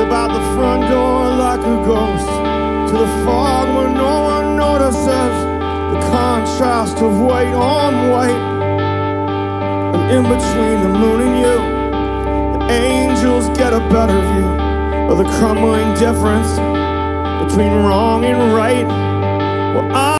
slip out the front door like a ghost to the fog where no one notices the contrast of white on white. And in between the moon and you, the angels get a better view of the crumbling difference between wrong and right. Well,